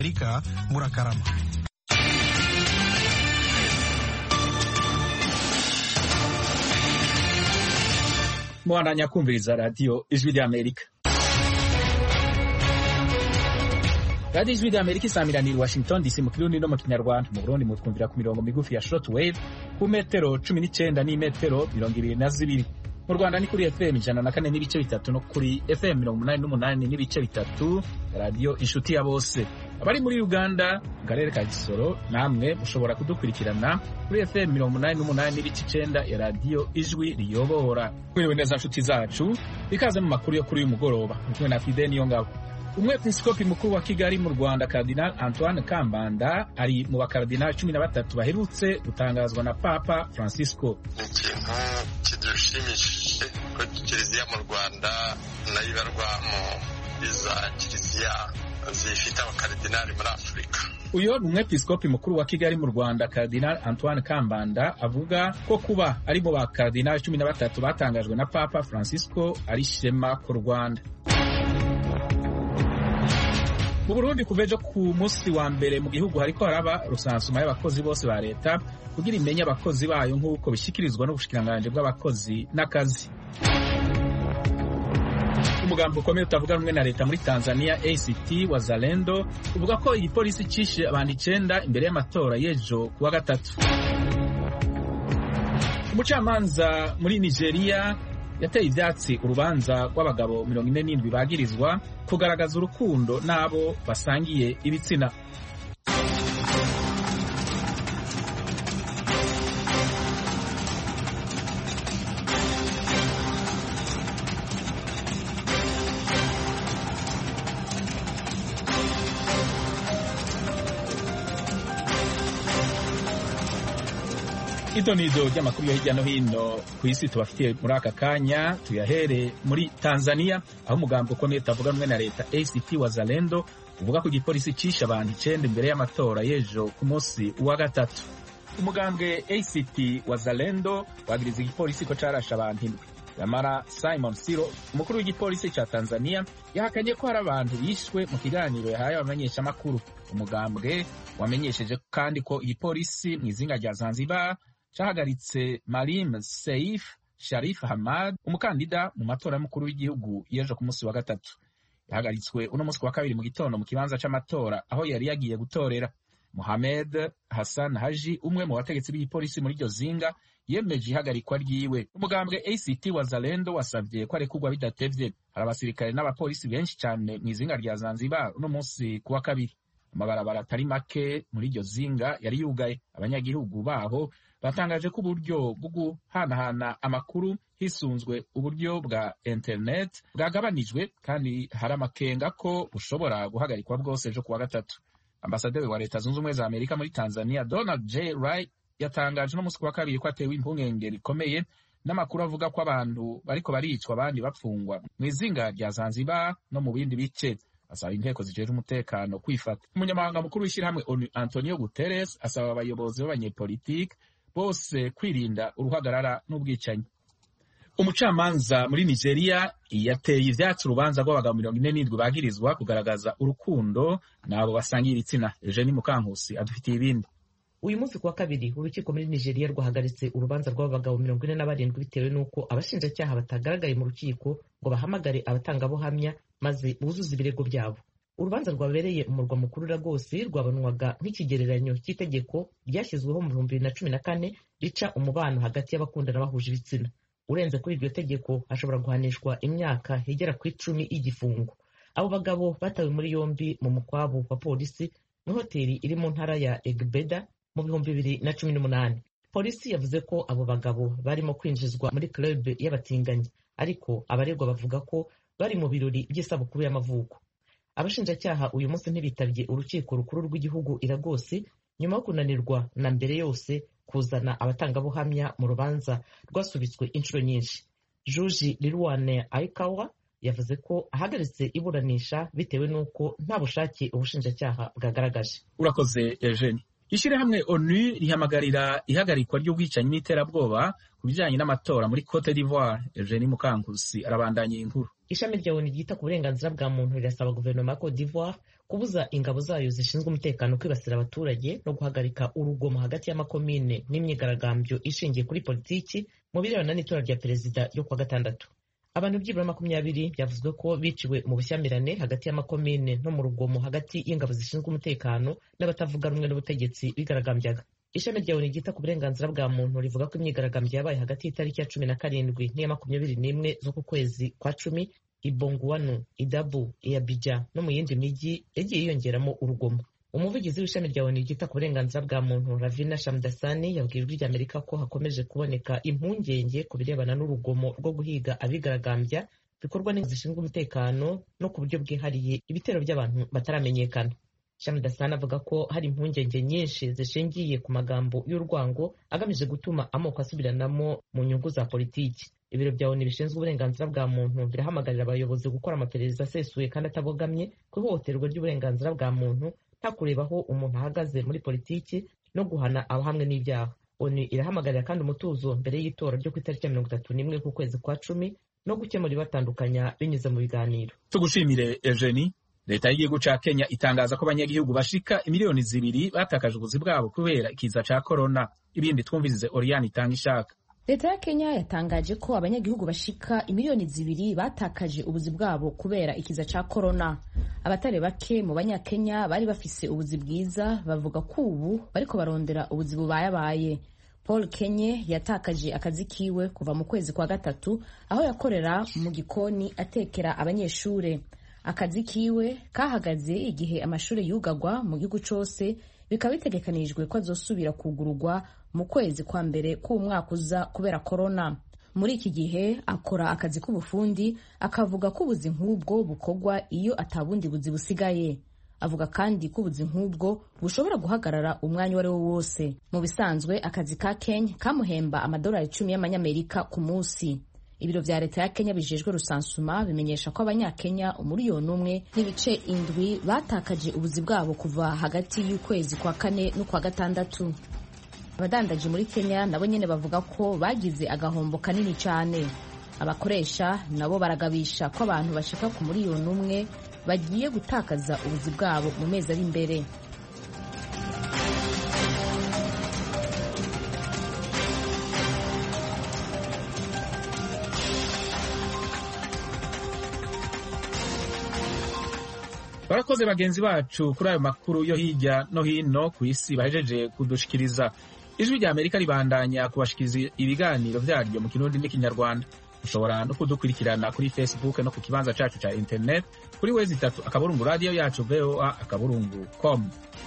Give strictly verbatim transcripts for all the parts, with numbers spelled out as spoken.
Amerika murakarama. Mwana kumviriza radio Ijwi ry'Amerika. Radio Ijwi ry'Amerika isamiraniye Washington D C mu Kirundi no mu Kinyarwanda. Mu Burundi mutwumvira ku mirongo migufi ya shortwave ku metero cumi n'icenda n'imetero mirongo ibiri na zibiri. Mu Rwanda ni kuri F M ijana na kane n'ibice bitatu no kuri F M mirongo umunani n'umunani n'ibice bitatu, radio Inshuti ya Bose. Abari muri Uganda mu karere ka Gisoro namwe mushobora kudukurikirana kuri F M mirongo umunani n'umunani n'ibice icenda ya radio Ijwi riyobora. Mwiriwe neza nshuti zacu, ikaze mu makuru yo kuri uyu mugoroba. Mutwe na Fide Niyongabo. Umwepiskopi mukuru wa Kigali mu Rwanda Cardinal Antoine Kambanda ari mu bakardinali cumi na batatu baherutse gutangazwa na Papa Francisco. Ikintu kidushimishije ko Kiliziya mu Rwanda nayo ibarwa mu biza Kiliziya zifite abakardinali muri Afurika. Uyo ni umwepiskopi mukuru wa Kigali mu Rwanda Cardinal Antoine Kambanda avuga ko kuba ari mu bakardinali cumi na batatu batangajwe na Papa Francisco ari shema ku Rwanda. Mu Burundi kuvejo ku musi wa mbere mu gihugu hariko haraba rusansuma y'abakozi bose ba leta kugira imenye abakozi bayo nk'uko bishikirizwa n'ubushikiranganje bw'abakozi n'akazi. Umugambo ukomeye utavuga rumwe na leta muri Tanzania A C T Wazalendo uvuga ko igipolisi cishe abantu icenda imbere y'amatora y'ejo kuwa gatatu. Umucamanza muri Nigeria yateye ivyatsi urubanza rw'abagabo mirongo ine n'indwi bagirizwa kugaragaza urukundo n'abo basangiye ibitsina. Idonido ry'amakuru yo hirya no hino ku isi tubafitiye muri aka kanya tuyahere muri Tanzania aho umugambo ukomeye utavuga rumwe na leta A C T Wazalendo uvuga ko igipolisi cishe abantu icenda imbere y'amatora y'ejo ku munsi wa gatatu. Umugambwe A C T Wazalendo wagiriza igipolisi ko carashe abantu indwi. Yamara Simon Siro umukuru w'igipolisi ca Tanzania yahakanye ko hari abantu bishwe mu kiganiro yahaye abamenyeshamakuru. Umugambwe wamenyesheje kandi ko igipolisi mw'izinga rya Zanzibar cahagaritse Maalim Seif Sharif Hamad umukandida mu matora y'umukuru w'igihugu yejo ku munsi wa gatatu. Yahagaritswe uno munsi wa kabiri mu gitondo mu kibanza c'amatora aho yari yagiye gutorera. Mohamed Hassan Haji umwe mu bategetsi b'igipolisi muri iryo zinga yemeje ihagarikwa ryiwe. Umugambwe A C T Wazalendo wasavye ko arekurwa bidatevye. Hari abasirikare n'abapolisi benshi cane mw'izinga rya Zanzibar uno munsi kuwa kabiri. Amabarabara atari make muri iryo zinga yari yugaye. Abanyagihugu baho batangaje ko uburyo bwo guhanahana amakuru hisunzwe uburyo bwa internet bwagabanijwe kandi hari amakenga ko bushobora guhagarikwa bwose ejo kuwa gatatu. Ambasaderi wa Leta Zunze Ubumwe za Amerika muri Tanzania Donald J. Wright yatangaje no musi kuwa kabiri ko atewe impungenge rikomeye n'amakuru avuga ko abantu bariko baricwa abandi bapfungwa mw'izinga rya Zanzibar no mu bindi bice. Asaba inteko zijeje umutekano kwifata. Umunyamabanga mukuru w'ishirahamwe ONU Antonio Guterres asaba abayobozi b'abanyepolitike bose kwirinda uruhagarara n'ubwicanyi. Umucamanza muri Nigeria yateye ivyatsi urubanza rw'abagabo mirongo ine n'indwi bagirizwa kugaragaza urukundo n'abo basangiye ibitsina. Eugenie Mukankusi adufitiye ibindi. Uyu munsi kuwa kabiri urukiko muri Nigeria rwahagaritse urubanza rw'abagabo mirongo ine na barindwi bitewe n'uko abashinjacyaha batagaragaye mu rukiko ngo bahamagare abatangabuhamya maze buzuze ibirego byabo. Urubanza rwabereye umurwa mukuru Lagos rwabanwaga nk'ikigereranyo cy'itegeko ryashyizweho mu bihumbi bibiri na cumi na kane rica umubano hagati y'abakundana bahuje ibitsina. Urenze kuri iryo tegeko hashobora guhanishwa imyaka igera ku icumi y'igifungo. Abo bagabo batawe muri yombi mu mukwabu wa polisi mu hoteli iri mu ntara ya Egbeda mu bihumbi bibiri na cumi n'umunani. Polisi yavuze ko abo bagabo barimo kwinjizwa muri club y'abatinganyi, ariko abaregwa bavuga ko bari mu birori by'isabukuru y'amavuko. Abashinjacyaha uyu munsi ntibitabye urukiko rukuru rw'igihugu i Lagos nyuma yo kunanirwa na mbere yose kuzana abatangabuhamya mu rubanza rwasubitswe inshuro nyinshi. Juji Lilwane Aikawa yavuze ko ahagaritse iburanisha bitewe n'uko nta bushake ubushinjacyaha bwagaragaje. Urakoze Eugenie. Ishirahamwe ONU rihamagarira ihagarikwa ry'ubwicanyi n'iterabwoba ku bijyanye n'amatora muri Cote d'Ivoire. Eugenie Mukankusi arabandanya inkuru. Ishami rya ONU ryita ku burenganzira bwa muntu rirasaba guverinoma ya Cote d'Ivoire kubuza ingabo zayo zishinzwe umutekano kwibasira abaturage no guhagarika urugomo hagati y'amakomine n'imyigaragambyo ishingiye kuri politiki mu birebana n'itora rya perezida ryo kuwa gatandatu. Abantu byibura makumyabiri byavuzwe ko biciwe mu bushyamirane hagati y'amakomine no mu rugomo hagati y'ingabo zishinzwe umutekano n'abatavuga rumwe n'ubutegetsi bigaragambyaga. Ishami rya ONU ryita ku burenganzira bwa muntu rivuga ko imyigaragambyo yabaye hagati y'itariki ya cumi na karindwi n'iya makumyabiri n'imwe z'uku kwezi kwa cumi i Bongouanou, i Dabo, i Abidjan no mu yindi mijyi yagiye yiyongeramo urugomo. Umuvugizi w'ishami rya ONU ryita ku burenganzira bwa muntu Ravina Shamdasani yabwiye ijwi ry'Amerika ko hakomeje kuboneka impungenge ku birebana n'urugomo rwo guhiga abigaragambya bikorwa n'ingabo zishinzwe umutekano no ku buryo bwihariye ibitero by'abantu bataramenyekana. Shamdasani avuga ko hari impungenge nyinshi zishingiye ku magambo y'urwango agamije gutuma amoko asubiranamo mu nyungu za politiki. Ibiro bya ONU bishinzwe uburenganzira bwa muntu birahamagarira abayobozi gukora amaperereza asesuye kandi atabogamye ku ihohoterwa ry'uburenganzira bwa muntu nta kureba aho umuntu ahagaze muri politiki no guhana abahamwe n'ibyaha. ONU irahamagarira kandi umutuzo mbere y'itora ryo ku itariki ya mirongo itatu n'imwe ku kwezi kwa cumi no gukemura ibatandukanya binyuze mu biganiro. Tugushimire Eugenie. Leta y'igihugu ca Kenya itangaza ko abanyagihugu bashika imiliyoni zibiri batakaje ubuzi bwabo kubera ikiza ca corona. Ibindi twumvirize Oriane itanga ishaka. Leta ya Kenya yatangaje ko abanyagihugu bashika imiliyoni zibiri batakaje ubuzi bwabo kubera ikiza ca corona. Abatari bake mu banyakenya bari bafise ubuzi bwiza bavuga ko ubu bariko barondera ubuzi bubayabaye. Paul Kenye yatakaje akazi kiwe kuva mu kwezi kwa gatatu aho yakorera mu gikoni atekera abanyeshure. Akazi kiwe kahagaze igihe amashure yugagwa mu gihugu cose, bikaba bitegekanijwe ko azosubira kugurugwa mu kwezi kwa mbere k'umwaka uza kubera corona. Muri iki gihe akora akazi k'ubufundi, akavuga ko ubuzi nk'ubwo bukorwa iyo atabundi buzi busigaye. Avuga kandi ko ubuzi nk'ubwo bushobora guhagarara umwanya wari wo wose. Mu bisanzwe akazi ka Kenya kamuhemba amadolari icumi y'amanyamerika ku munsi. Ibiro vya leta ya Kenya bijejwe rusansuma bimenyesha ko abanyakenya umuriyoni umwe n'ibice indwi batakaje ubuzi bwabo kuva hagati y'ukwezi kwa kane no kwa gatandatu. Abadandaji muri Kenya nabo nyene bavuga ko bagize agahombo kanini cyane. Abakoresha nabo baragabisha ko abantu bashika ku muriyoni umwe bagiye gutakaza ubuzi bwabo mu mezi ari imbere. Barakoze bagenzi bacu kuri ayo makuru yo hirya no hino ku isi bahejeje kudushikiriza. Ijwi rya Amerika ribandanya kubashikiriza ibiganiro vyaryo mu Kirundi n'Ikinyarwanda. Ushobora no kudukurikirana kuri Facebook no ku kibanza cacu ca internet kuri wezi itatu akaburungu radio yacu V O A akaburungu com.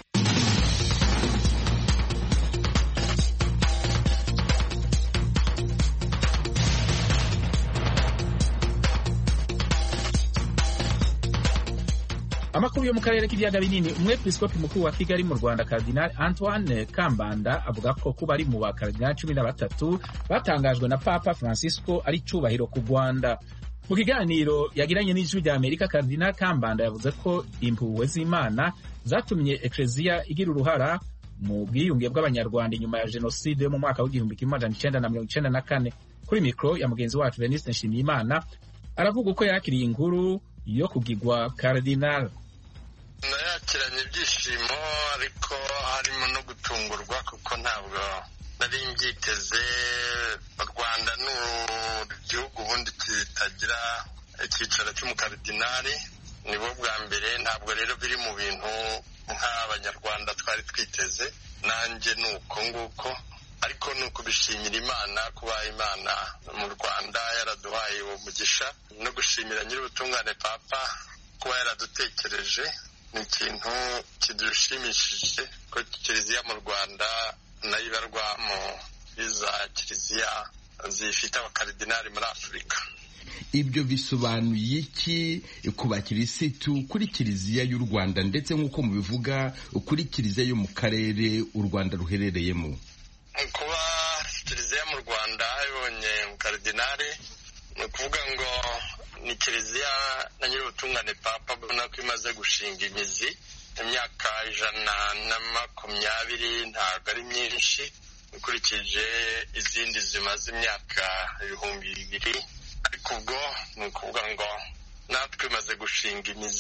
Amakuru yo mu karere k'ibiyaga binini, umwepiskopi mukuru wa Kigali mu Rwanda Cardinal Antoine Kambanda avuga ko kuba ari mu bakardinali cumi na batatu batangajwe na Papa Francisco ari cubahiro ku Rwanda. Mu kiganiro yagiranye n'ijwi rya Amerika, Cardinal Kambanda yavuze ko impuhwe z'Imana zatumye Ecclesia igira uruhara mu bwiyunge bw'abanyarwanda inyuma ya jenoside yo mu mwaka w'igihumbi kimwe amajana icenda na mirongo icenda na kane. Kuri mikro ya mugenzi wacu Veniste Nshimiyimana aravuga uko yakiriye inkuru yo kugirwa Cardinal. Nayakiranye ibyishimo ariko harimo no gutungurwa kuko ntabwo nari mbyiteze. U Rwanda ni igihugu ubundi kitagira icyicaro cy'umukaridinali, nibo bwa mbere. Ntabwo rero biri mu bintu nk'abanyarwanda twari twiteze, nanjye ni uko nguko, ariko ni ukubishimira Imana kuba Imana mu Rwanda yaraduhaye uwo mugisha, no gushimira nyir'ubutungane Papa kuba yaradutekereje. Ni ikintu kidushimishije ko Kiliziya mu Rwanda nayo ibarwa mu iza Kiliziya zifite abakaridinali muri Afurika. Ibyo bisobanuye iki ku bakirisitu kuri Kiliziya y'u Rwanda ndetse nk'uko mubivuga kuri Kiliziya yo mu karere u Rwanda ruherereyemo? Kuba Kiliziya mu Rwanda ibonye umukaridinali ni ukuvuga ngo ni Kiliziya na nyir'ubutungane Papa abona ko imaze gushinga imizi imyaka ijana na makumyabiri, ntabwo ari myinshi ukurikije izindi zimaze imyaka ibihumbi bibiri, ariko ubwo ni ukuvuga ngo natwe imaze gushinga imizi.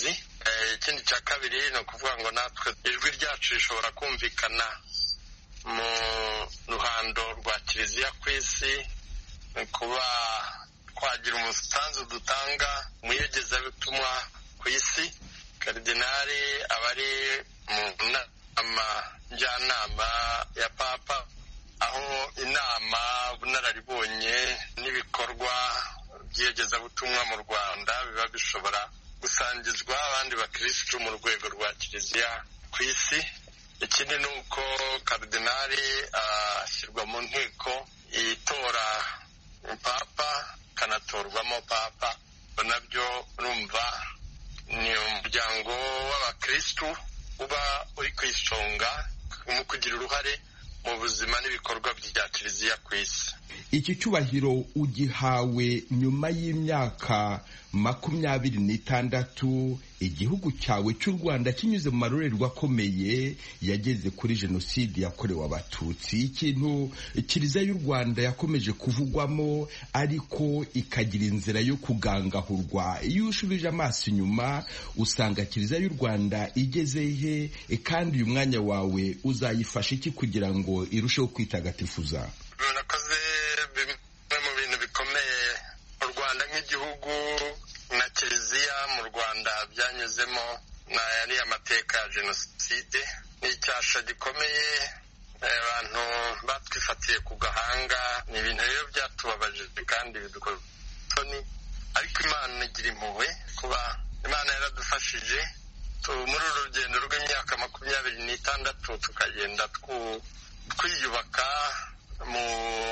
ikindi cya kabiri ni ukuvuga ngo natwe ijwi ryacu rishobora kumvikana mu ruhando rwa kiliziya ku isi, kuba twagira umusanzu dutanga mu iyogezabutumwa ku isi. Karidinali aba ari mu nama njyanama ya papa, aho inama bunararibonye n'ibikorwa by'iyogezabutumwa mu Rwanda biba bishobora gusangizwa abandi bakirisitu mu rwego rwa kiliziya ku isi. Ikindi ni uko karidinali ashyirwa mu nteko itora papa, kanatorwamo papa. Nabyo urumva ni umuryango w'abakirisitu uba uri ku isonga mu kugira uruhare mu buzima n'ibikorwa bya kiliziya ku isi. Iki cyubahiro ugihawe nyuma y'imyaka makumyabiri n'itandatu igihugu cyawe cy'u Rwanda kinyuze mu marorerwa akomeye yageze kuri jenoside yakorewe abatutsi. Ikintu kiliziya y'u Rwanda yakomeje kuvugwamo ariko ikagira inzira yo kugangahurwa. Iyo ushubije amaso inyuma usanga kiliziya y'u Rwanda igeze he, kandi uyu mwanya wawe uzayifasha iki kugira ngo irusheho kwitagatifuza? Murakoze. Bimwe mu bintu bikomeye u Rwanda nk'igihugu na kiliziya mu Rwanda byanyuzemo na yari amateka ya jenoside. Ni icyasha gikomeye abantu batwifatiye ku gahanga. Ni ibintu rero byatubabaje kandi bidukora isoni, ariko Imana igira impuhwe kuba Imana yaradufashije muri uru rugendo rw'imyaka makumyabiri n'itandatu tukagenda twiyubaka mu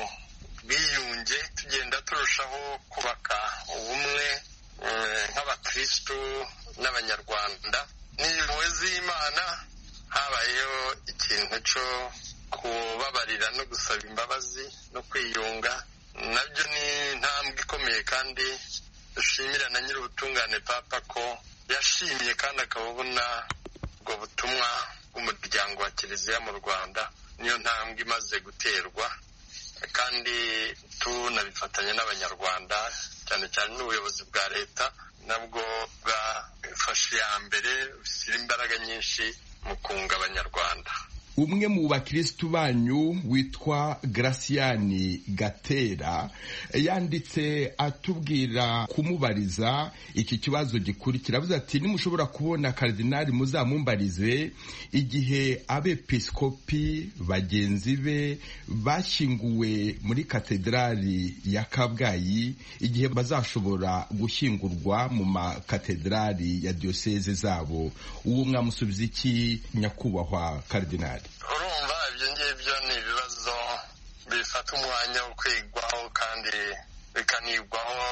bwiyunge, tugenda turushaho kubaka ubumwe nk'abakirisitu n'abanyarwanda. N'impuhwe z'Imana habayeho ikintu cyo kubabarira no gusaba imbabazi no kwiyunga. Nabyo ni intambwe ikomeye kandi dushimira na nyir'ubutungane papa ko yashimye kandi akaba abona ubwo butumwa bw'umuryango wa kiliziya mu Rwanda. Niyo ntambwe imaze guterwa, kandi tunabifatanya n'abanyarwanda, cyane cyane n'ubuyobozi bwa leta nabwo bwafashe iya mbere, bushyira imbaraga nyinshi mu kunga abanyarwanda. Umwe mu bakirisitu banyu witwa Graciani Gatera yanditse atubwira kumubariza iki kibazo gikurikira. Avuze ati nimushobora kubona karidinali muzamumbarize igihe abepiskopi bagenzi be bashyinguwe muri katedrali ya Kabgayi, igihe bazashobora gushyingurwa mu makatedrali ya diyoseze zabo. Uwo mwamusubiza iki nyakubahwa karidinali? Urumva ibyo ngibyo ni ibibazo bifata umwanya wo kwigwaho kandi bikanigwaho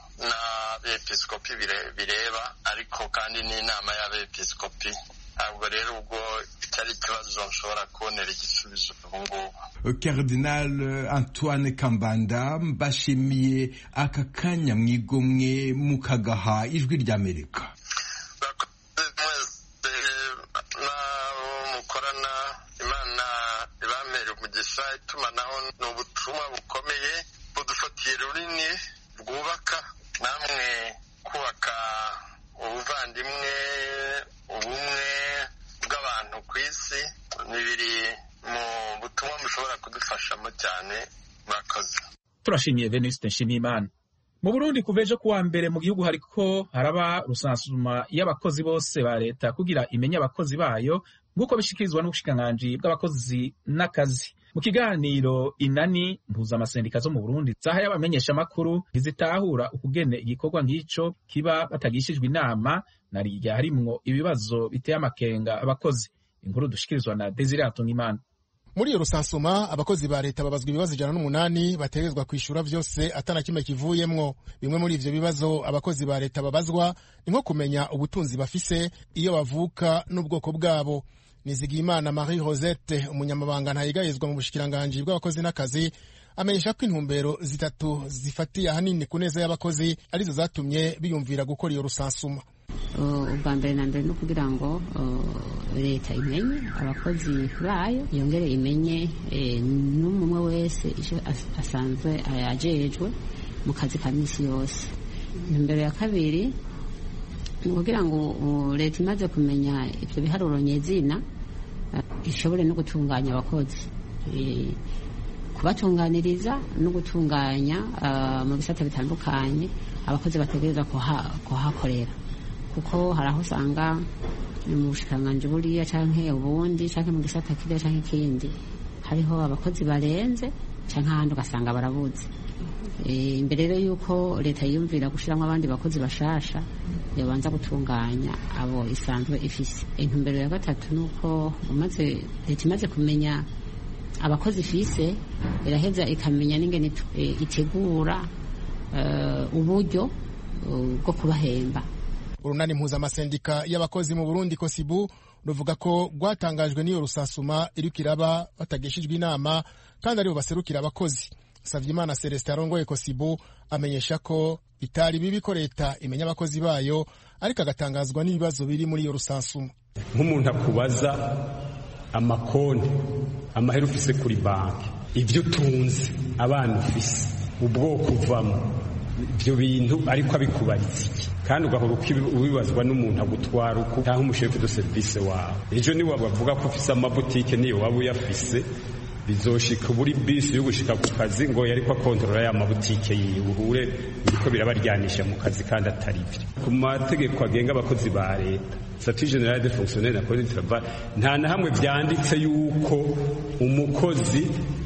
n'abepiskopi bireba, ariko kandi n'inama y'abepiskopi. Ntabwo rero ubwo cyari ikibazo nshobora kubonera igisubizo ubu ngubu. Cardinal Antoine Kambanda, mbashimiye aka kanya mwigomwe mukagaha Ijwi ry'Amerika. Itumanaho ni ubutumwa bukomeye budufatiye runini bwubaka, namwe kubaka ubuvandimwe, ubumwe bw'abantu ku isi ni biri mu butumwa mushobora kudufashamo cyane. Murakoze. Turashimiye Venuste Nshimiyimana. Mu Burundi kuva ejo kuwa mbere mu gihugu hariko haraba rusansuma y'abakozi bose ba leta kugira imenye abakozi bayo nk'uko bishikirizwa n'ubushikiranganji bw'abakozi n'akazi. Mu kiganiro inani mpuzamasendika zo mu Burundi zahaye abamenyesha makuru ntizitahura ukugene igikorwa nk'ico kiba batagishijwe inama na rirya harimwo ibibazo biteye amakenga abakozi. Inkuru dushikirizwa na Desire Atungimana. Muri iyo rusansuma abakozi ba leta babazwa ibibazo ijana n'umunani bategezwa kwishura vyose atana kimwe kivuyemwo. Bimwe muri ivyo bibazo abakozi ba leta babazwa ni nko kumenya ubutunzi bafise, iyo bavuka n'ubwoko bwabo. Nizigiyimana Marie Rosette, umunyamabanga ntayigayezwa mu bushikiranganji bw'abakozi n'akazi, amenyesha ko intumbero zitatu zifatiye ahanini ku neza y'abakozi arizo zatumye biyumvira gukora iyo rusansuma. Ubwa mbere na mbere no kugira ngo leta imenye abakozi bayo, yongere imenye n'umwe wese icyo asanzwe ajejwe mu kazi ka misi yose. Imbere ya kabiri kugira ngo leta imaze kumenya ibyo biharuro nyezina ishobore no gutunganya abakozi, kubatunganiriza no gutunganya mu bisata bitandukanye abakozi bategereza kuhakorera, kuko hari aho usanga mu bushikiranganji buriya canke ubundi canke mu gisata kiriya canke ikindi hariho abakozi barenze canke ahandi ugasanga barabuze. Imbere rero yuko leta yiyumvira gushiramwo abandi bakozi bashasha yobanza gutunganya abo isanzwe ifise. Intumbero ya gatatu nuko umaze leta imaze kumenya abakozi ifise iraheza ikamenya n'ingene itegura uburyo bwo kubahemba. Urunani mpuzamasendika y'abakozi mu Burundi Kosibu ruvuga ko rwatangajwe n'iyo rusansuma iriko iraba batagishijwe inama kandi aribo baserukira abakozi. Savyimana Celestin arongoye Kosibu amenyesha ko bitari bibi ko leta imenya abakozi bayo, ariko agatangazwa n'ibibazo biri muri iyo rusansuma. Nk'umuntu akubaza amakonti, amahera ufise kuri banki, ivyo utunze, abana ufise, ubwoko uvamo, ibyo bintu ariko abikubaritse iki, kandi ugahora ubibazwa n'umuntu agutwara uko cyangwa umushefu de service wawe. Ejo ni wabavuga ko ufise amabutike niyo waba uyafise, bizoshika buri bisi yo gushika ku kazi ngo yariko akontorora ya mabutike yiwe, uhure biriko birabaryanisha mu kazi kandi atari byo. Ku mategeko agenga abakozi ba leta, statut général des fonctionnaires na code du travail, nta na hamwe vyanditse yuko umukozi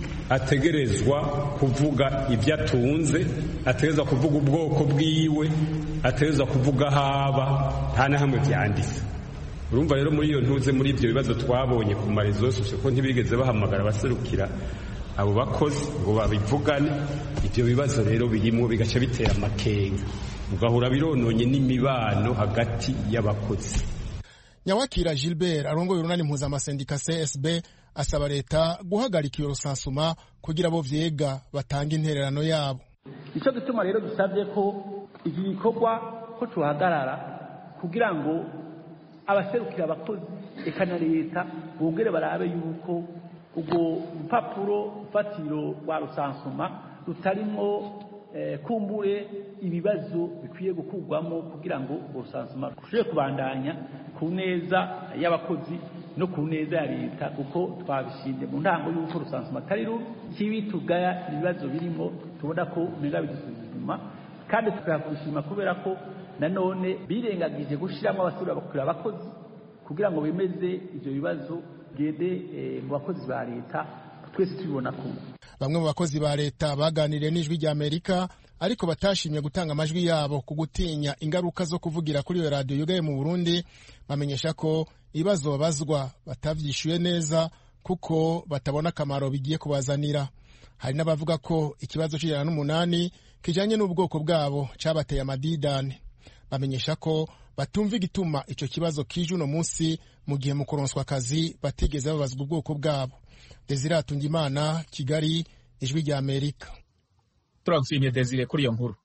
ategerezwa kuvuga ibyo atunze, ategerezwa kuvuga ubwoko bwiwe, ategerezwa kuvuga haba, nta na hamwe vyanditse. Urumva rero muri iyo ntuze muri ibyo bibazo twabonye ku marezo yose ko ntibigeze bahamagara abaserukira abo bakozi ngo babivugane. Ibyo bibazo rero birimo bigaca bitera amakenga, ugahura birononye n'imibano hagati y'abakozi. Nyawakira Gilbert arongoye urunani mpuzamasendika C S B asaba leta guhagarika iyo rusansuma kugira abo vyega batanga intererano yabo. Ico gituma rero dusabye ko iki gikorwa ko tuhagarara kugira ngo abaserukira abakozi eka na leta bongere barabe yuko ubwo rupapuro fatiro rwa rusansuma rutarimo eh, kumbure ibibazo bikwiye gukurwamo kugira ngo rusansuma rushobore kubandanya ku neza y'abakozi no ku neza ya leta, kuko twabishinde mu ntango y'uko rusansuma atari rubi kibi tugaya ibibazo birimo tubona ko umenga bidusuzuma, kandi tukakushima kubera ko nanone birengagije gushiramo abasura bakura abakozi kugira ngo bemeze ivyo bibazo gede mu bakozi ba leta twese tubibona ko bamwe mu bakozi ba leta baganiriye n'ijwi rya Amerika ariko batashimye gutanga amajwi yabo ku gutinya ingaruka zo kuvugira kuri iyo radio yugaye mu Burundi. Bamenyesha ko ibibazo babazwa batavyishuye neza kuko batabona akamaro bigiye kubazanira. Hari n'abavuga ko ikibazo c'ijana n'umunani kijanye n'ubwoko bwabo cabateye amadidane. Bamenyesha ko batumva igituma ico kibazo kije uno munsi mu gihe mu kuronswa akazi batigeze babazwa ubwoko bwabo. Desire Atungimana, Kigali, ijwi rya Amerika. Turagushimiye Desire kuri iyo nkuru.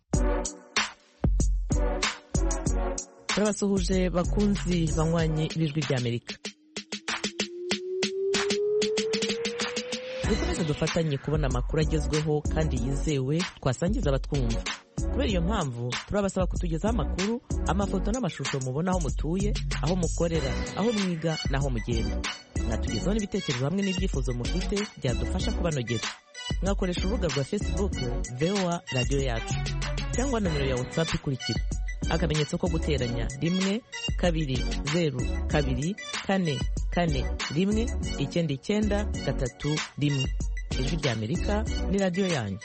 Turabasuhuje bakunzi banywanyi b'ijwi rya Amerika. Dukomeze dufatanye kubona amakuru agezweho kandi yizewe twasangiza abatwumva. Kubera iyo mpamvu turabasaba kutugezaho amakuru, amafoto n'amashusho mubona aho mutuye, aho mukorera, aho mwiga n'aho mugenda. Mwatugezaho n'ibitekerezo hamwe n'ibyifuzo mufite byadufasha kubanogera. Mwakoresha urubuga rwa Facebook V O A Radio Yacu cyangwa nomero ya WhatsApp ikurikira: akamenyetso ko guteranya rimwe kabiri zeru kabiri kane kane rimwe icyenda icyenda gatatu rimwe. Ijwi rya Amerika ni radio yanyu.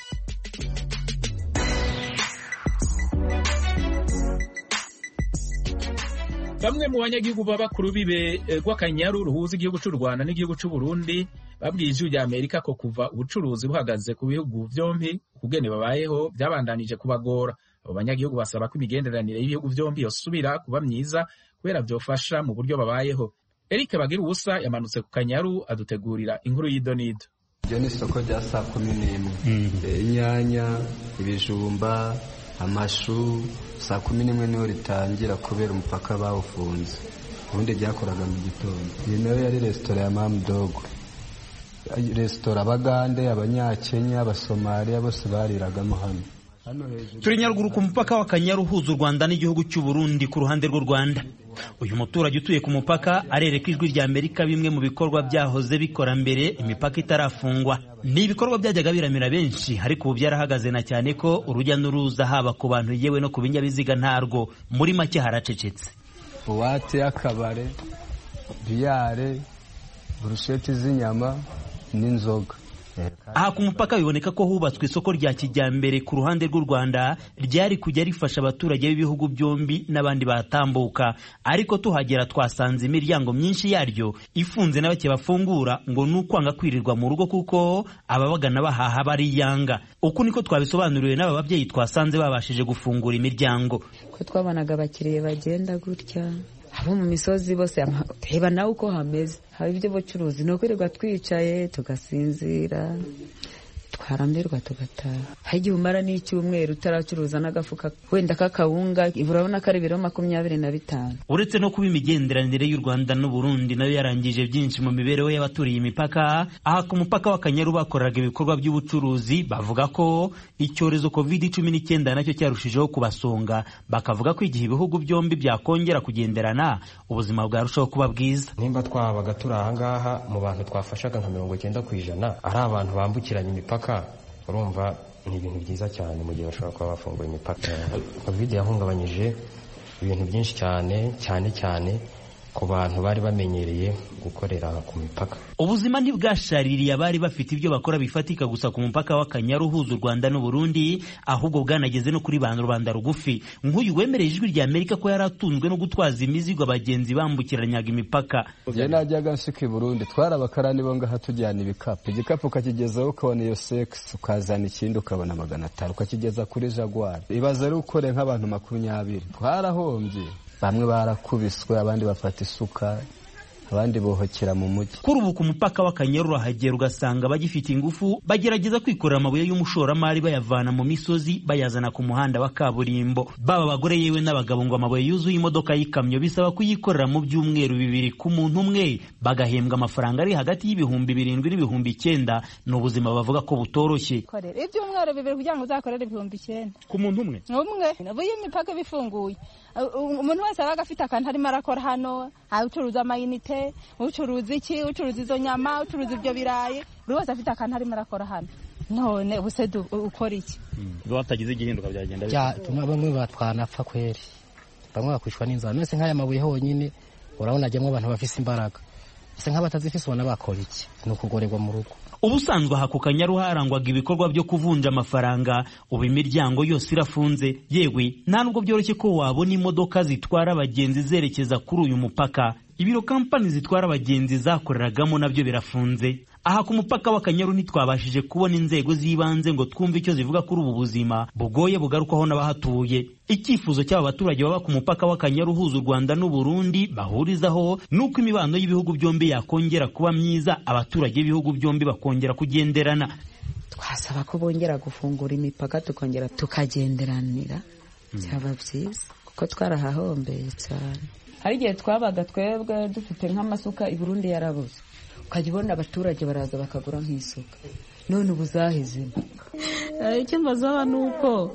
Bamwe mu banyagihugu b'abakuru bibe rw'Akanyaru ruhuza igihugu cy'u Rwanda n'igihugu cy'u Burundi babwiye ijwi rya Amerika ko kuva ubucuruzi buhagaze ku bihugu vyombi kugene babayeho byabandanije kubagora. Abo banyagihugu basaba ko imigenderanire y'ibihugu vyombi yosubira kuba myiza kubera vyofasha mu buryo babayeho. Eric Bagira ubusa yamanutse ku Kanyaru adutegurira inkuru y'idonido. Iryo ni isoko rya saa kumi n'imwe. Inyanya, ibijumba, amashu, saa kumi n'imwe niho ritangira kubera umupaka bawufunze. Ubundi ryakoraga mu gitondo. Iyi nayo yari resitora ya Mam Dogo. Resitora Abagande, Abanyakenya, Abasomaliya bose bariragamo hano. turi Nyaruguru ku mupaka w'Akanyaru uhuza u Rwanda n'igihugu cy'u Burundi ku ruhande rw'u Rwanda. Uyu muturage utuye ku mupaka arereka Ijwi rya Amerika bimwe mu bikorwa byahoze bikora mbere imipaka itarafungwa. Ni ibikorwa byajyaga biramira benshi, ariko ubu byarahagaze na cyane ko urujya n'uruza haba ku bantu yewe no ku binyabiziga ntarwo. Muri make haracecetse. Buwate y'akabare, biyare, burusheti z'inyama n'inzoga. Aha ku mupaka biboneka ko hubatswe isoko rya kijyambere ku ruhande rw'u Rwanda ryari kujya rifasha abaturage b'ibihugu byombi n'abandi batambuka, ariko tuhagera twasanze imiryango myinshi yaryo ifunze na bake bafungura ngo nukwanga kwirirwa mu rugo kuko ababagana bahaha bari yanga. Uku niko twabisobanuriwe n'aba babyeyi twasanze babashije gufungura imiryango. Ko twabanaga abakiriye bagenda gutya abo mu misozi bose reba nawe uko hameze, haba ibyo bucuruzi ni ukwirirwa twicaye tugasinzira twarambirwa tugataha. Hari igihe umara n'icyumweru utaracuruza n'agafuka wenda k'akawunga, urabona ko ari ibiro makumyabiri na bitanu. Uretse no kuba imigenderanire y'u Rwanda n'u Burundi nayo yarangije byinshi mu mibereho y'abaturiye imipaka, aha ku mupaka w'Akanyaru bakoraga ibikorwa by'ubucuruzi bavuga ko icyorezo covid cumi n'icyenda nacyo cyarushijeho kubasonga, bakavuga ko igihe ibihugu byombi byakongera kugenderana ubuzima bwarushaho kuba bwiza. Nimba twabaga turi aha ngaha mu bantu twafashaga nka mirongo icyenda ku ijana ari abantu bambukiranya imipaka, urumva ni ibintu byiza cyane mu gihe bashobora kuba bafunguye imipaka. Covid yahungabanyije ibintu byinshi cyane cyane cyane ku bantu bari bamenyereye gukorera ku mipaka. Ubuzima ntibwashaririye abari bafite ibyo bakora bifatika gusa ku mupaka w'Akanyaru uhuza u Rwanda n'u Burundi, ahubwo bwanageze no kuri ba rubanda rugufi. Nk'uyu wemereye Ijwi rya Amerika ko yari atunzwe no gutwaza imizigo abagenzi bambukiranyaga imipaka. Je najyaga nshika i Burundi twarabakarani bo ngaha tujyana ibikapu, igikapu ukakigezaho ukabona iyo sex, ukazana ikindi ukabona magana atanu ukakigeza kuri Jaguar. Ibaze ari ukore nk'abantu makumyabiri. Twarahombye, bamwe barakubiswe abandi bafata isuka abandi bohokera mu mujyi. Kuri ubu ku mupaka w'Akanyaru urahagera ugasanga bagifite ingufu bagerageza kwikorera amabuye y'umushoramari bayavana mu misozi bayazana ku muhanda wa kaburimbo. Baba abagore yewe n'abagabo ngo amabuye yuzuye imodoka y'ikamyo bisaba kuyikorera mu byumweru bibiri ku muntu umwe, bagahembwa amafaranga ari hagati y'ibihumbi birindwi n'ibihumbi icyenda. Ni ubuzima bavuga ko butoroshye. Ibyumweru bibiri kugira ngo uzakorere ibihumbi icyenda ku muntu umwe umwe buye imipaka bifunguye. Umuntu wese abaga afite akantu arimo arakora hano, ucuruza amayinite, ucuruza iki, ucuruza izo nyama, ucuruza ibyo birayi, buri wese afite akantu arimo arakora hano. None ubuse ukora iki? Batagize igihinduka byagenda bite? Bamwe batwanapfa kweri, bamwe bakwishwa n'inzara. Nese nk'aya mabuye honyine urabona ajyamo abantu bafise imbaraga, ese nk'abatazifise ubona bakora iki? Ni ukugorerwa mu rugo. Ubusanzwe aha ku Kanyaru harangwaga ibikorwa byo kuvunja amafaranga, ubu imiryango yose irafunze. Yewe nta nubwo byoroshye ko wabona imodoka zitwara abagenzi zerekeza kuri uyu mupaka. Ibiro kampani zitwara abagenzi zakoreragamo nabyo birafunze. Aha ku mupaka w'Akanyaru ntitwabashije kubona inzego z'ibanze ngo twumve icyo zivuga kuri ubu buzima bugoye bugarukwaho n'abahatuye. Icyifuzo cy'aba baturage baba ku mupaka w'Akanyaru uhuza u Rwanda n'u Burundi bahurizaho nuko imibano y'ibihugu byombi yakongera kuba myiza, abaturage b'ibihugu byombi bakongera kugenderana. Twasaba ko bongera gufungura imipaka tukongera tukagenderanira, byaba byiza kuko twarahahombeye cyane. Hari igihe twabaga twebwe dufite nk'amasuka i Burundi yarabuze, ukajya ubona abaturage baraza bakagura nk'isuka, none ubu zahezemo. Icyo mbazaba ni uko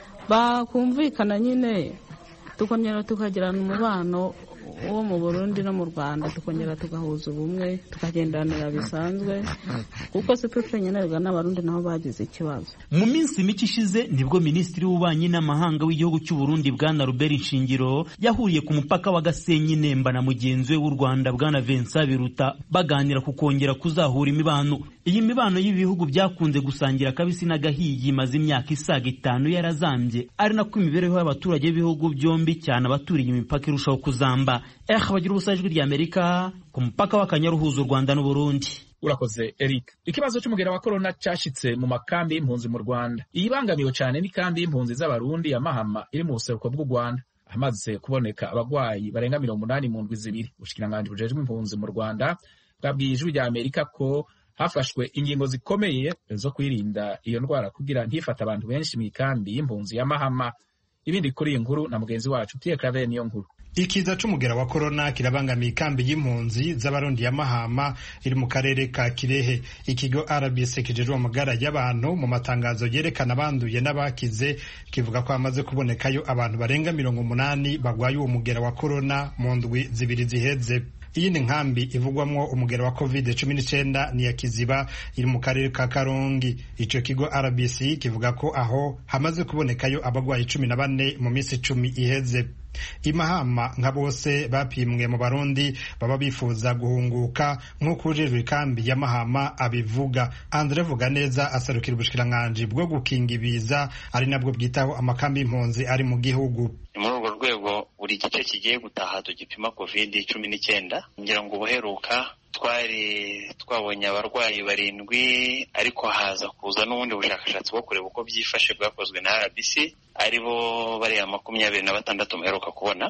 bakumvikana nyine tukongera tukagirana umubano wo mu Burundi no mu Rwanda, tukongera tugahuza ubumwe tukagendanira bisanzwe, kuko se twenyine n'Abarundi nabo bagize ikibazo. Mu minsi mike ishize nibwo Minisitiri w'Ububanyi n'Amahanga w'igihugu cy'u Burundi Bwana Robert Nshingiro yahuriye ku mupaka wa Gasenyi Nemba na mugenzi we w'u Rwanda Bwana Vincent Biruta baganira ku kongera kuzahura imibano. Iyi mibano y'ibihugu byakunze gusangira kabisi n'agahiye imaze imyaka isaga itanu yarazambye, ari nako imibereho y'abaturage b'ibihugu byombi cyane abaturiye imipaka irushaho kuzamba. Eh bagira ubusa Ijwi rya Amerika ku mupaka w'Akanyaru uhuza u Rwanda n'u Burundi. Urakoze Eric. Ikibazo cy'umugera wa corona cyashitse mu makambi y'impunzi mu Rwanda. Iyibangamiwe cyane ni kandi y'impunzi z'abarundi ya Mahama iri mu buseruko bw'u Rwanda. Hamaze kuboneka abagwayi barenga mirongo umunani mu ndwi zibiri. Ubushikiranganje bujejwe impunzi mu Rwanda bwabwiye Ijwi rya Amerika ko hafashwe ingingo zikomeye zo kwirinda iyo ndwara kugira ntifata abantu benshi mu ikambi y'impunzi ya Mahama. Ibindi kuri iyi nkuru na mugenzi wacu Pierre Claver niyo nkuru. Ikiza c'umugera wa corona kirabangamiye ikambi y'impunzi z'abarundi ya Mahama iri mu karere ka Kirehe. Ikigo R B C kijejwe amagara y'abantu mu matangazo yerekana abanduye n'abakize kivuga ko hamaze kubonekayo abantu barenga mirongo umunani bagwaye uwo mugera wa corona mu ndwi zibiri ziheze. Iyi ni nkambi ivugwamwo umugera wa covid cumi n'icenda ni ya Kiziba iri mu karere ka Karongi. Ico kigo R B C kivuga ko aho hamaze kubonekayo abagwayi cumi na bane mu minsi cumi iheze. Imahama nka bose bapimwe mu Barundi baba bifuza guhunguka nk'uko ujejwe ikambi ya Mahama abivuga. Andre Vuganeza asarukira ubushikiranganji bwo gukinga ibiza ari nabwo bwitaho amakambi y'impunzi ari mu gihugu. Muri urwo rwego buri gice kigiye gutaha tugipima covid cumi n'icyenda, ngira ngo ubuheruka twari twabonye abarwayi barindwi, ariko haza kuza n'ubundi bushakashatsi bwo kureba uko byifashe bwakozwe na R B C, ari bo bariya makumyabiri na batandatu muheruka kubona.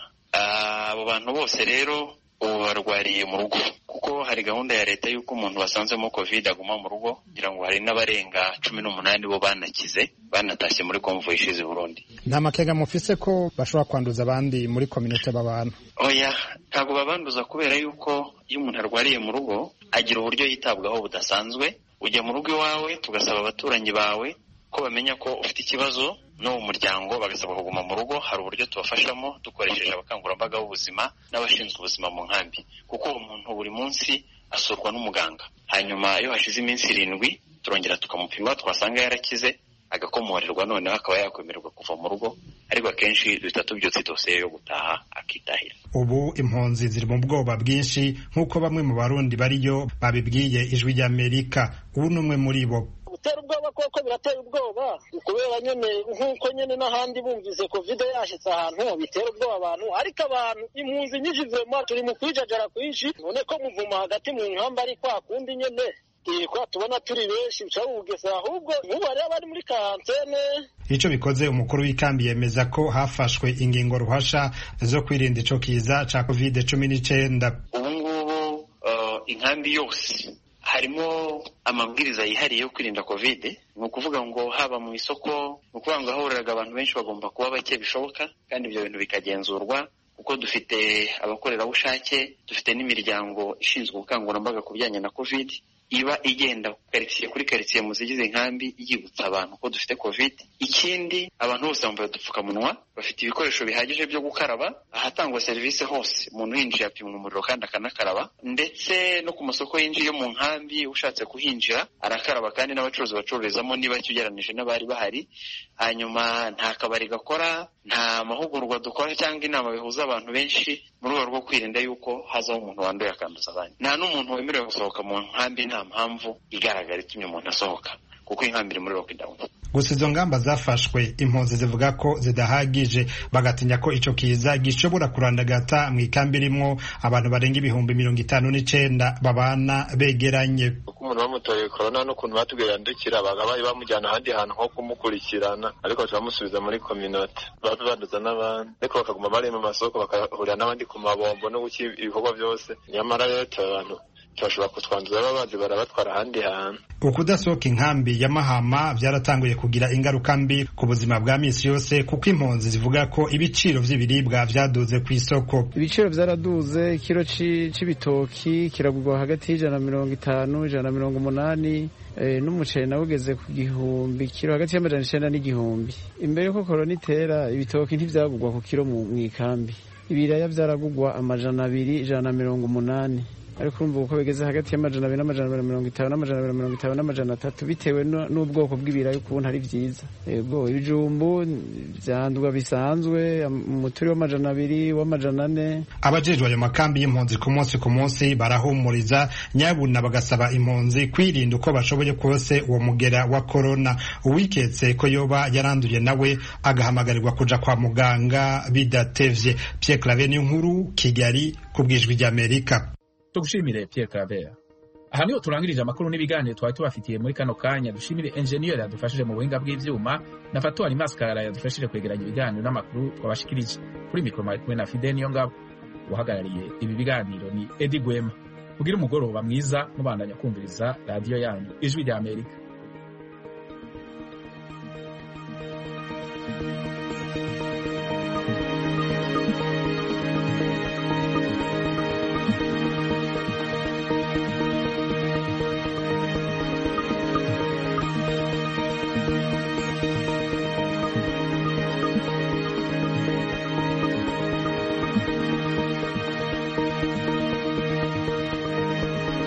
Abo bantu bose rero ubu barwariye mu rugo, kuko hari gahunda ya leta y'uko umuntu wasanzemo covid aguma mu rugo. Ngira ngo hari n'abarenga cumi n'umunani bo banakize banatashye muri konvoyi ishize Burundi. Nta makega mufise ko bashobora kwanduza abandi muri community babana? Oya, ntabwo babanduza kubera yuko iyo umuntu arwariye mu rugo agira uburyo yitabwaho budasanzwe. Ujya mu rugo iwawe, tugasaba abaturanyi bawe ko bamenya ko ufite ikibazo no mu muryango, bagasaba kuguma mu rugo. Hari uburyo tubafashamo dukoresheje abakangurambaga b'ubuzima n'abashinzwe ubuzima mu nkambi, kuko umuntu buri munsi asurwa n'umuganga. Hanyuma iyo hashize iminsi irindwi turongera tukamupima, twasanga yarakize agakomorerwa, noneho akaba yakwemererwa kuva mu rugo, ariko akenshi duhita tubyutse dosiye yo gutaha akitahira. Ubu impunzi ziri mu bwoba bwinshi nk'uko bamwe mu Barundi bariyo babibwiye Ijwi ry'Amerika. Ubu n'umwe muri bo. Gutera ubwoba koko biratera ubwoba, kubera nyene nk'uko nyene n'ahandi bumvise covid yashitse ahantu bitera ubwoba abantu, ariko abantu impunzi nyinshi zema turi mu kwijajara kwinshi, none ko muvuma hagati mu nkamba ari kwa kundi nyene kwa tubona turi benshi bicabugese, ahubwo nk'ubu hariho abari muri karantene. Ico bikoze umukuru w'ikambi yemeza ko hafashwe ingingo ruhasha zo kwirinda ico kiza ca covid cumi n'icenda. Ubu ngubu uh, inkambi yose harimo amabwiriza yihariye yo kwirinda covid. Ni ukuvuga ngo haba mu isoko, ni ukuvuga ngo ahahuriraga abantu benshi bagomba kuba bake bishoboka, kandi ibyo bintu bikagenzurwa, kuko dufite abakorerabushake, dufite n'imiryango ishinzwe ubukangurambaga ku bijyanye na covid iba igenda karitsiye kuri karitsiye mu zigize inkambi yibutsa abantu ko dufite covid. Ikindi, abantu bose bambaye udupfukamunwa, bafite ibikoresho bihagije byo gukaraba. Ahatangwa serivisi hose umuntu yinjiye apimwa umuriro kandi akanakaraba, ndetse no ku masoko yinjiye mu nkambi ushatse kuhinjira arakaraba, kandi n'abacuruzi bacururizamo niba ugereranije n'abari bahari. Hanyuma nta kabari gakora, nta mahugurwa dukora cyangwa inama bihuza abantu benshi mu rwego rwo kwirinda yuko hazaho umuntu wanduye akanduza abandi. Nta n'umuntu wemerewe gusohoka mu nkambi nta mpamvu igaragara itumye umuntu asohoka, kuko inkambi iri muri lockdown. Gusa izo ngamba zafashwe, impunzi zivuga ko zidahagije, bagatinya ko ico kiza gishobora kurandagata mu ikambi rimwo abantu barenga ibihumbi mirongo itanu n'icenda babana begeranye. Umuntu bamutoye corona n'ukuntu batubwira ndukira bagabaye bamujyana ahandi hantu nko kumukurikirana, ariko turamusubiza muri community babe banduza n'abandi, ariko bakaguma bari mu masoko bakahurira n'abandi ku mabombo no guki ibikorwa byose. Nyamara rero abantu turashobora kutwanduza babazi barabatwara ahandi hantu. Ukudasohoka inkambi ya Mahama byaratanguye kugira ingaruka mbi ku buzima bwa misi yose, kuko impunzi zivuga ko ibiciro vy'ibiribwa vyaduze ku isoko. Ibiciro vyaraduze, ikiro c'ibitoki kiragurwa hagati y'ijana na mirongo itanu ijana na mirongo umunani, e, n'umuceri nawe ugeze ku gihumbi, kiro hagati y'amajana icenda n'igihumbi. Imbere yuko korona itera ibitoki ntivyagurwa ku kiro mu ikambi, ibiraya vyaragurwa amajana abiri ijana na mirongo umunani, ariko urumva uko bigeze hagati y'amajana abiri n'amajana abiri mirongo itanu n'amajana abiri mirongo itanu n'amajana atatu, bitewe n'ubwoko bw'ibirayi ukuntu ari vyiza. Yego, ibijumbu vyandwa bisanzwe umuturi w'amajana abiri w'amajana ane. Abajejwe ayo makambi y'impunzi ku munsi ku munsi barahumuriza, nyabuna bagasaba impunzi kwirinda uko bashoboye kose uwo mugera wa corona. Uwiketse ko yoba yaranduye nawe agahamagarirwa kuja kwa muganga bidatevye. Pierre Claver Niyonkuru, Kigali, kubw'Ijwi ry'Amerika. Tugushimire Pierre Claver. Aha niho turangirije amakuru n'ibiganiro twari tubafitiye muri kano kanya. Dushimire engineer yadufashije mu buhinga bw'ivyuma na Fatouani Mascara yadufashije kwegeranya ibiganiro n'amakuru twabashikirije. Kuri mikro mari kumwe na Fidel Niyongabo, uhagarariye ibi biganiro ni Eddie Gwema. Kugira umugoroba mwiza mubandanya kumviriza radio yanyu Ijwi ry'Amerika.